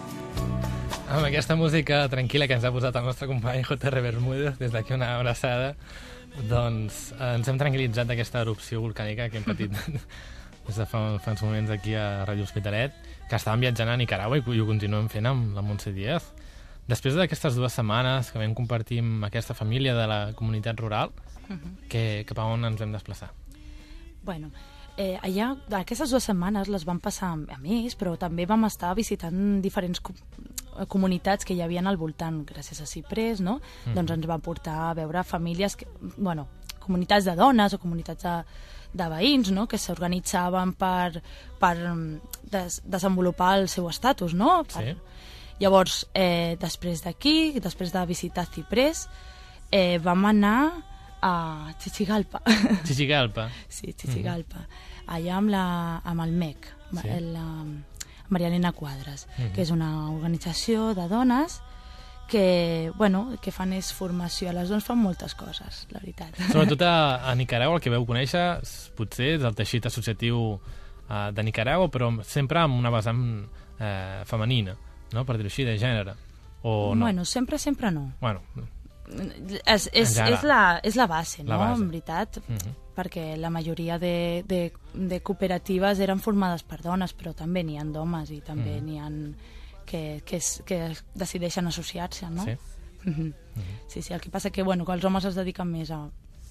Amb aquesta música tranquil·la que ens ha posat el nostre company J R Bermúdez, des d'aquí una abraçada, doncs eh, ens hem tranquil·litzat d'aquesta erupció volcànica que hem patit des de fa, fa uns moments aquí a Ràdio L'Hospitalet, que estàvem viatjant a Nicaragua i ho continuem fent amb la Montse Díaz. Després d'aquestes dues setmanes que vam compartir amb aquesta família de la comunitat rural, uh-huh. que, cap a on ens vam desplaçar? Bueno, eh, allà, aquestes dues setmanes les vam passar a més, però també vam estar visitant diferents co comunitats que hi havia al voltant, gràcies a Ciprés, no? Mm. Doncs ens van portar a veure famílies, que, bueno, comunitats de dones o comunitats de, de veïns, no? Que s'organitzaven per, per des desenvolupar el seu estatus, no? Per... Sí. Llavors, eh, després d'aquí, després de visitar Ciprés, eh, vam anar a Chichigalpa. Chichigalpa. Sí, Chichigalpa. Mm-hmm. Allà amb, la, amb el M E C, sí. la Maria Elena Quadres, mm-hmm. que és una organització de dones que, bueno, que fan és formació. A les dones fan moltes coses, la veritat. Sobretot a, a Nicaragua, el que veu conèixer potser és el teixit associatiu uh, de Nicaragua, però sempre amb una vessant uh, femenina, no? Per dir-ho així, de gènere. O no? Bueno, sempre, sempre no. Bueno, és, és, és, la, és la base, la no? base. En veritat, uh-huh. perquè la majoria de, de, de cooperatives eren formades per dones, però també n'hi ha d'homes i també uh-huh. n'hi ha que, que, es, que decideixen associar-se, no? Sí. Uh-huh. Uh-huh. Sí, sí, el que passa que, bueno, que els homes es dediquen més a,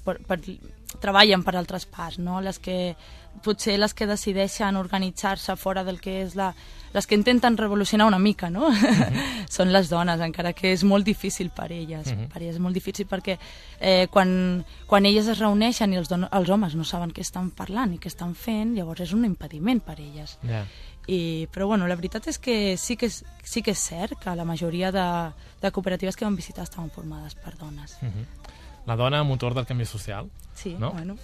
per, per, treballen per altres parts, no? Les que, potser les que decideixen organitzar-se fora del que és la... Les que intenten revolucionar una mica, no? Mm-hmm. Són les dones, encara que és molt difícil per elles. Mm-hmm. Per elles és molt difícil perquè eh, quan, quan elles es reuneixen i els, don els homes no saben què estan parlant i què estan fent, llavors és un impediment per elles. Yeah. I, però bueno, la veritat és que sí que és, sí que és cert que la majoria de, de cooperatives que vam visitar estaven formades per dones. Mm-hmm. La dona, motor del canvi social. Sí, no? Bueno.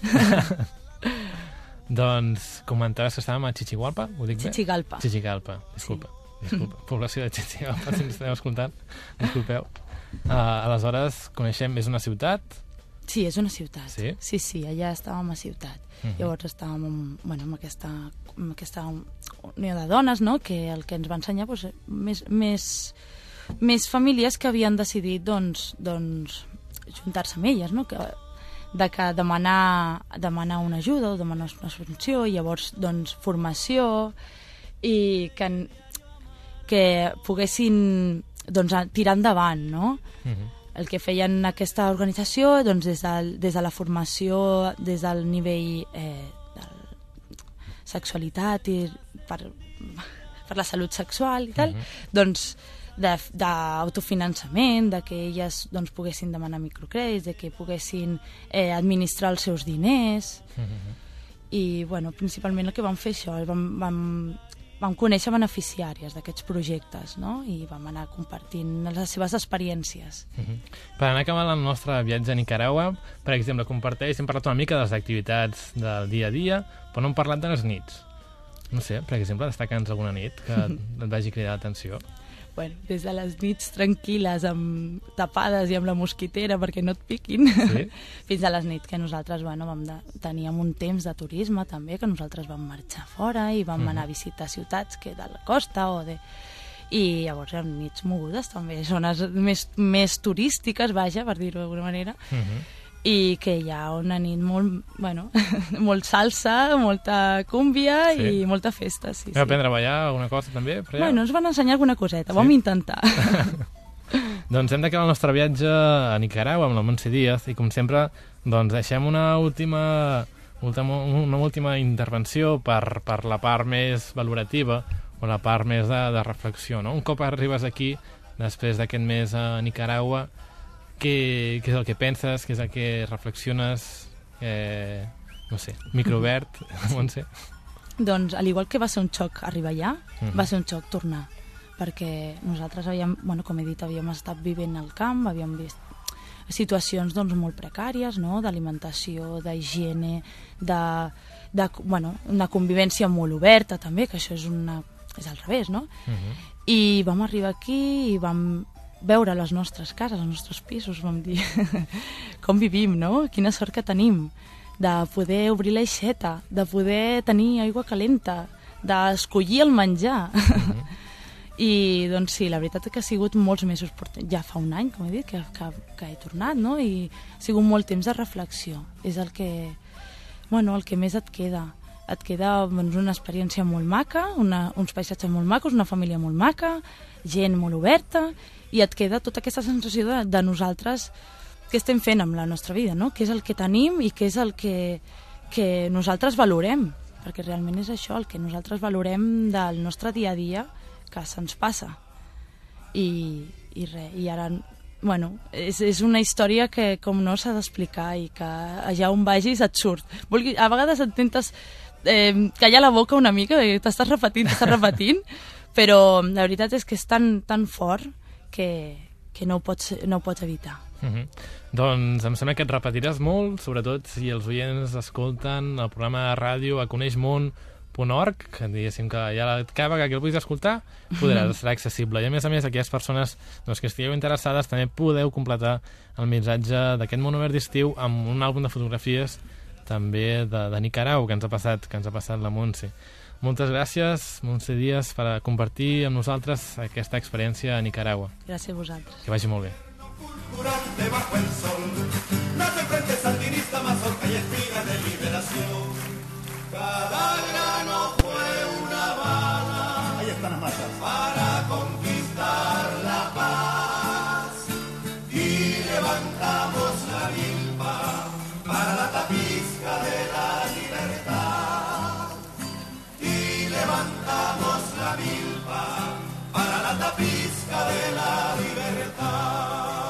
Doncs comentaves que estàvem a Chichigalpa, ho dic bé? Chichigalpa. Chichigalpa, disculpa. Sí. disculpa. Població de Chichigalpa, si ens esteu escoltant, disculpeu. Uh, aleshores, coneixem, és una ciutat? Sí, és una ciutat. Sí? Sí, sí, allà estàvem a ciutat. Uh-huh. Llavors estàvem amb, bueno, amb, aquesta, amb aquesta unió de dones, no?, que el que ens va ensenyar doncs, més, més, més famílies que havien decidit doncs, doncs, juntar-se amb elles, no?, que, de que demanar, demanar una ajuda o demanar una subvenció, i llavors doncs, formació, i que, que poguessin doncs, tirar endavant, no? Uh-huh. El que feien aquesta organització doncs, des, del, des de la formació, des del nivell eh, de sexualitat i per, per la salut sexual i tal, uh-huh. doncs d'autofinançament, de, de que elles doncs, poguessin demanar microcrèdits, de que poguessin eh, administrar els seus diners. Uh-huh. I bueno, principalment el que vam fer això, vam, vam, vam conèixer beneficiàries d'aquests projectes, no? I vam anar compartint les seves experiències. Uh-huh. Per anar acabant el nostre viatge a Nicaragua, per exemple, comparteix, hem parlat una mica de les activitats del dia a dia, però no hem parlat de les nits. No sé, per exemple, destaca'ns alguna nit que et vagi cridar l'atenció. Bueno, des de les nits tranquil·les, amb tapades i amb la mosquitera perquè no et piquin, sí? Fins a les nits que nosaltres bueno, vam de, teníem un temps de turisme també, que nosaltres vam marxar fora i vam uh-huh. anar a visitar ciutats que de la costa o de... I llavors eren nits mogudes també, zones més, més turístiques, vaja, per dir-ho d'alguna manera, uh-huh. i que hi ha una nit molt, bueno, molt salsa, molta cúmbia sí. i molta festa. Sí, vam sí. aprendre a ballar alguna cosa també? Per allà? Bueno, ens van ensenyar alguna coseta, sí? Vam intentar. Doncs hem d'acabar el nostre viatge a Nicaragua amb la Montse Díaz i com sempre doncs deixem una última, última, una última intervenció per, per la part més valorativa o la part més de, de reflexió. No? Un cop arribes aquí, després d'aquest mes a Nicaragua, Què, què és el que penses, què és el que reflexiones, eh, no sé, microobert, Montse? Doncs, al igual que va ser un xoc arribar allà, uh-huh. va ser un xoc tornar, perquè nosaltres havíem, bueno, com he dit, havíem estat vivint al camp, havíem vist situacions doncs, molt precàries, no?, d'alimentació, d'higiene, de, de, bueno, una convivència molt oberta també, que això és, una, és al revés, no? Uh-huh. I vam arribar aquí i vam veure les nostres cases, els nostres pisos, vam dir, com vivim, no? Quina sort que tenim de poder obrir l'aixeta, de poder tenir aigua calenta, d'escollir el menjar. Mm-hmm. I doncs sí, la veritat és que ha sigut molts mesos, ja fa un any, com he dit, que, que, que he tornat, no? I ha sigut molt temps de reflexió. És el que, bueno, el que més et queda. Et queda doncs, una experiència molt maca, una, uns paisatges molt macos, una família molt maca, gent molt oberta, i et queda tota aquesta sensació de, de nosaltres què estem fent amb la nostra vida, no? Què és el que tenim i què és el que, que nosaltres valorem, perquè realment és això, el que nosaltres valorem del nostre dia a dia que se'ns passa. I, i res, i ara, bueno, és, és una història que com no s'ha d'explicar i que allà on vagis et surt. Vulgui, a vegades et intentes eh, callar la boca una mica, t'estàs repetint, t'estàs repetint, però la veritat és que és tan, tan fort que, que no ho pots, no ho pots evitar. Uh-huh. Doncs em sembla que et repetiràs molt, sobretot si els oients escolten el programa de ràdio a coneix món punt org, que diguéssim que ja l'acaba, que aquí el puguis escoltar, podràs, serà accessible. I a més a més, aquelles persones doncs, que estigueu interessades també podeu completar el missatge d'aquest món obert d'estiu amb un àlbum de fotografies també de, de Nicaragua que ens ha passat, que ens ha passat la Montse. Moltes gràcies, Montse Díaz, per compartir amb nosaltres aquesta experiència a Nicaragua. Gràcies a vosaltres. Que vagi molt bé. Bajo el sol, no te enfrentes sandinista, mazorca y espiga de liberación. Cada grano fue una bala. Ahí están las masas. Para conquistar la paz. Y levantamos la milpa levantamos la milpa para la tapisca de la libertad.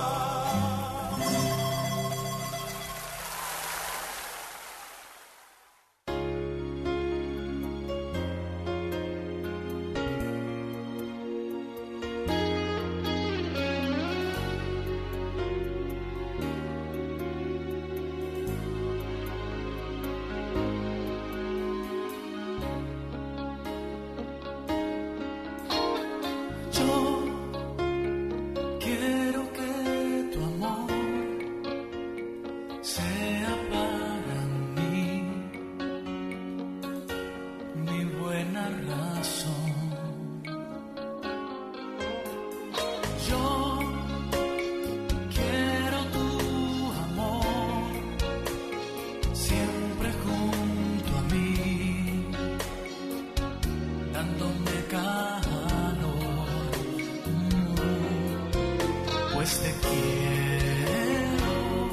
Te quiero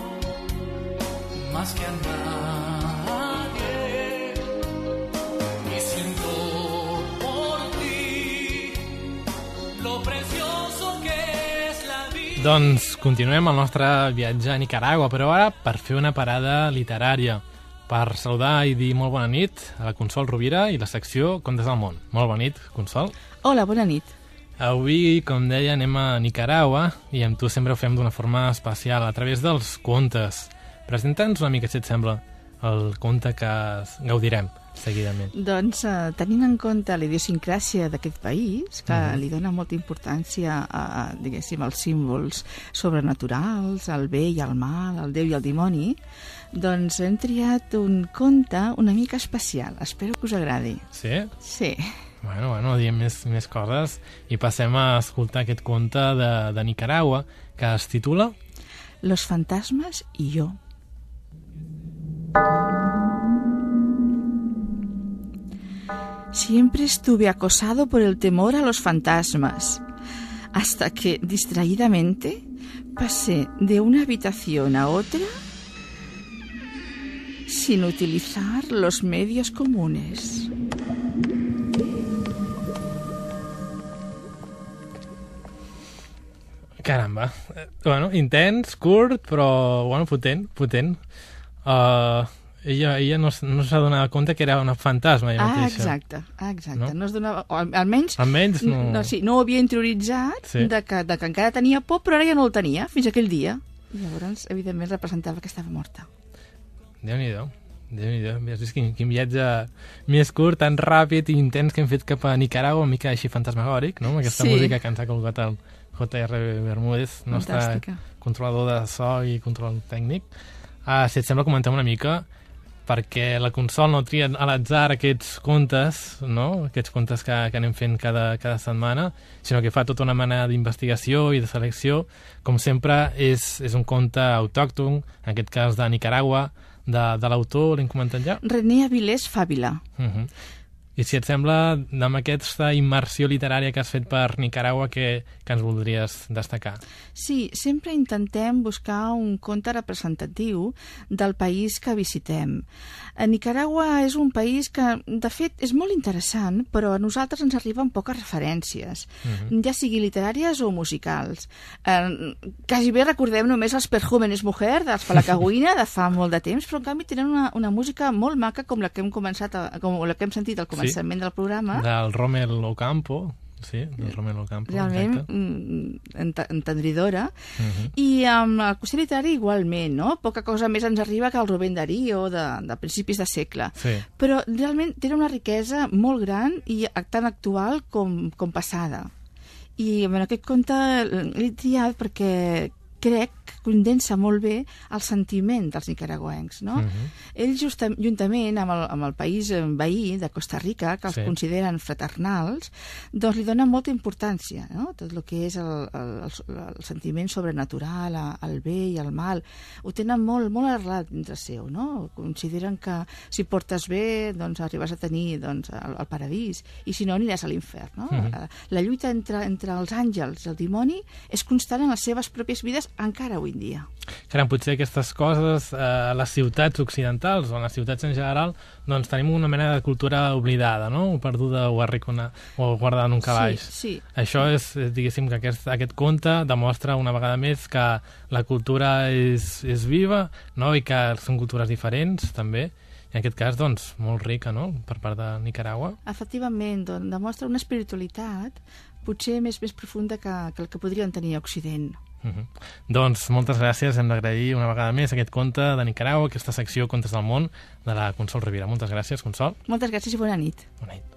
más que a nadie y siento por ti lo precioso que es la vida. Doncs continuem el nostre viatge a Nicaragua, però ara per fer una parada literària, per saludar i dir molt bona nit a la Consol Rovira i la secció Contes del Món. Molt bona nit, Consol. Hola, bona nit. Avui, com deia, anem a Nicaragua i amb tu sempre ho fem d'una forma especial, a través dels contes. Presenta'ns una mica, si et sembla, el conte que gaudirem seguidament. Doncs, eh, tenint en compte la idiosincràsia d'aquest país, que Mhm. li dona molta importància a, diguéssim, als símbols sobrenaturals, al bé i al mal, al Déu i al dimoni, doncs hem triat un conte una mica especial. Espero que us agradi. Sí? Sí. Bueno, bueno, diem més, més coses i passem a escoltar aquest conte de, de Nicaragua que es titula Los fantasmas y yo. Siempre estuve acosado por el temor a los fantasmas, hasta que, distraídamente, pasé de una habitación a otra sin utilizar los medios comunes. Caramba. Eh, Bueno, intens, curt, però, bueno, potent, potent. Uh, ella ella no, s- no s'ha donat compte que era una fantasma, ella Ah, mateixa. exacte, ah, exacte. No? No? es donava, o al- almenys, Almenys no... no, sí, no ho havia interioritzat Sí. de, que, de que encara tenia por, però ara ja no el tenia, fins aquell dia. I llavors, evidentment, representava que estava morta. Déu-n'hi-do. Déu-n'hi-do. Has vist quin, quin viatge més curt, tan ràpid i intens que hem fet cap a Nicaragua, una mica així fantasmagòric, no? Amb aquesta Sí. música que ens ha colgat el J R Bermúdez, nostre Fantàstica. controlador de so i control tècnic. Uh, si et sembla, comentem una mica, perquè la Consol no tria a l'atzar aquests contes, no? Aquests contes que, que anem fent cada, cada setmana, sinó que fa tota una mena d'investigació i de selecció. Com sempre, és, és un conte autòcton, en aquest cas de Nicaragua, de, de l'autor, l'hem comentat ja? René Avilés Fàbila. Uh -huh. I si et sembla, amb aquesta immersió literària que has fet per Nicaragua, que, que ens voldries destacar? Sí, sempre intentem buscar un conte representatiu del país que visitem. A Nicaragua és un país que, de fet, és molt interessant, però a nosaltres ens arriben poques referències, Uh-huh. ja sigui literàries o musicals. Eh, quasi bé recordem només els Perjúmenes Mujer, dels Palacagüina, de fa molt de temps, però en canvi tenen una, una música molt maca com la que hem començat, a, com la que hem sentit al començament Sí. del programa. Del Rommel Ocampo, sí, del Rommel Ocampo, Realment exacte. mm, ent- entendridora. Uh-huh. I amb el qüestió literari igualment, no? Poca cosa més ens arriba que el Rubén Darío de, de principis de segle. Sí. Però realment té una riquesa molt gran i tan actual com, com passada. I en aquest conte l'he triat perquè crec que condensa molt bé el sentiment dels nicaragüencs, no? Uh-huh. Ells, justa, juntament amb el, amb el país eh, veí de Costa Rica, que els Sí. consideren fraternals, doncs li donen molta importància, no? Tot el que és el, el, el, el sentiment sobrenatural, a- el bé i el mal, ho tenen molt, molt arrelat dintre seu, no? Consideren que si portes bé, doncs arribes a tenir doncs, el, el paradís, i si no aniràs a l'infern, no? Mhm. La, la lluita entre, entre els àngels i el dimoni és constant en les seves pròpies vides, encara encara avui en dia. Caram, potser aquestes coses eh, a les ciutats occidentals o a les ciutats en general doncs tenim una mena de cultura oblidada, no? O perduda o, arricona, o guardada en un calaix. Sí, sí. Això és, diguéssim, que aquest, aquest conte demostra una vegada més que la cultura és, és viva, no? I que són cultures diferents, també. I en aquest cas, doncs, molt rica, no?, per part de Nicaragua. Efectivament, doncs, demostra una espiritualitat potser més, més profunda que, que el que podríem tenir a Occident. Uh -huh. Doncs moltes gràcies, hem d'agrair una vegada més aquest conte de Nicaragua, aquesta secció Contes del món de la Consol Rivera. Moltes gràcies, Consol. Moltes gràcies i bona nit. Bona nit.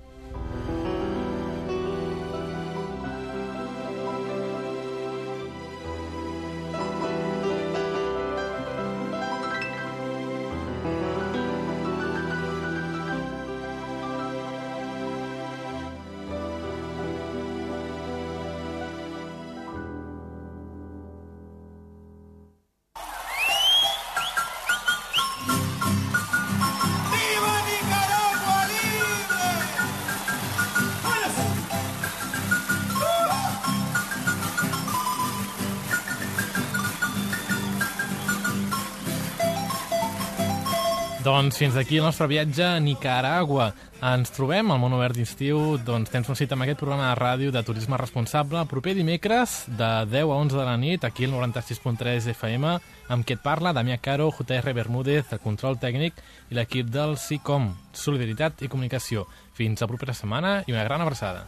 Doncs fins aquí el nostre viatge a Nicaragua. Ens trobem al Món Obert d'Estiu, doncs tens una cita amb aquest programa de ràdio de turisme responsable el proper dimecres de deu a onze de la nit, aquí al noranta sis punt tres F M, amb qui et parla Damià Caro, J R Bermúdez, el control tècnic i l'equip del SICOM, Solidaritat i Comunicació. Fins la propera setmana i una gran abraçada.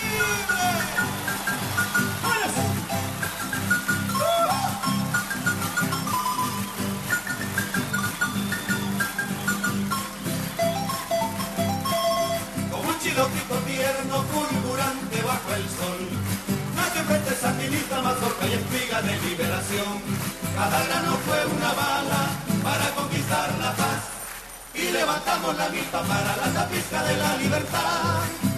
Loquito tierno, fulgurante bajo el sol. No te prestes a Sandinista, mazorca y espiga de liberación. Cada grano fue una bala para conquistar la paz. Y levantamos la milpa para la tapisca de la libertad.